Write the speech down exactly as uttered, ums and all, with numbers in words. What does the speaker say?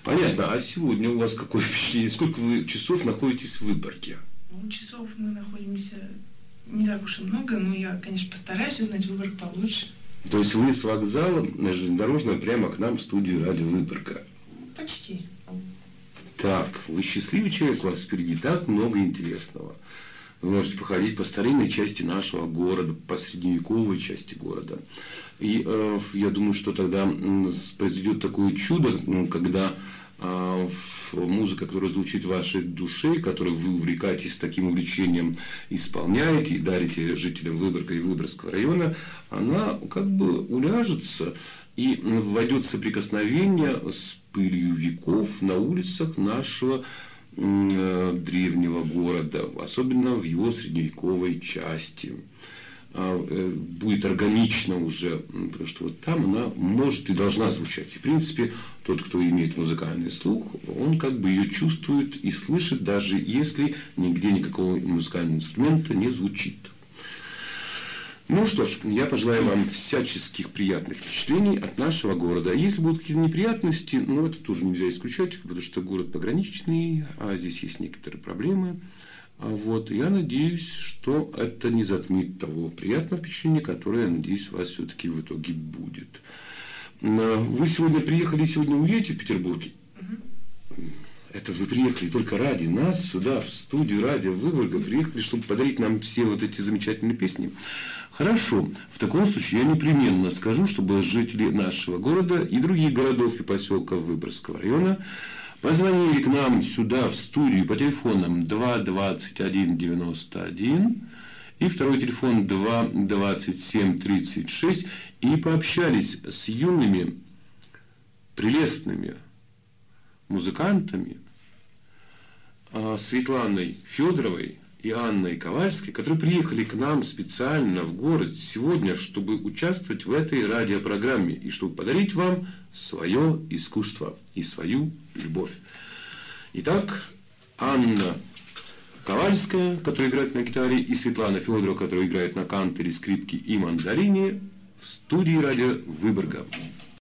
Понятно. А сегодня у вас какое впечатление? Сколько вы часов находитесь в Выборге? Ну, часов мы находимся не так уж и много, но я, конечно, постараюсь узнать Выборг получше. То есть вы с вокзала железнодорожного прямо к нам в студию радио Выборга? Почти. Так, вы счастливый человек, у вас впереди так много интересного. Вы можете походить по старинной части нашего города, по средневековой части города. И э, я думаю, что тогда произойдет такое чудо, когда э, музыка, которая звучит в вашей душе, которую вы увлекаетесь с таким увлечением, исполняете и дарите жителям Выборга и Выборгского района, она как бы уляжется и войдет в соприкосновение с пылью веков на улицах нашего древнего города, особенно в его средневековой части. Будет органично уже, потому что вот там она может и должна звучать. И, в принципе, тот, кто имеет музыкальный слух, он как бы ее чувствует и слышит, даже если нигде никакого музыкального инструмента не звучит. Ну что ж, я пожелаю вам всяческих приятных впечатлений от нашего города. Если будут какие-то неприятности, ну это тоже нельзя исключать, потому что город пограничный, а здесь есть некоторые проблемы. Вот, я надеюсь, что это не затмит того приятного впечатления, которое, я надеюсь, у вас все-таки в итоге будет. Вы сегодня приехали, сегодня уедете в Петербурге? Это вы приехали только ради нас сюда, в студию радио Выборга, приехали, чтобы подарить нам все вот эти замечательные песни. Хорошо, в таком случае я непременно скажу, чтобы жители нашего города и других городов и поселков Выборгского района позвонили к нам сюда, в студию, по телефонам два двадцать один девяносто один и второй телефон два двадцать семь тридцать шесть и пообщались с юными, прелестными музыкантами Светланой Федоровой и Анной Ковальской, которые приехали к нам специально в город сегодня, чтобы участвовать в этой радиопрограмме и чтобы подарить вам свое искусство и свою любовь. Итак, Анна Ковальская, которая играет на гитаре, и Светлана Федорова, которая играет на канторе, скрипке и мандарине, в студии радио Выборга.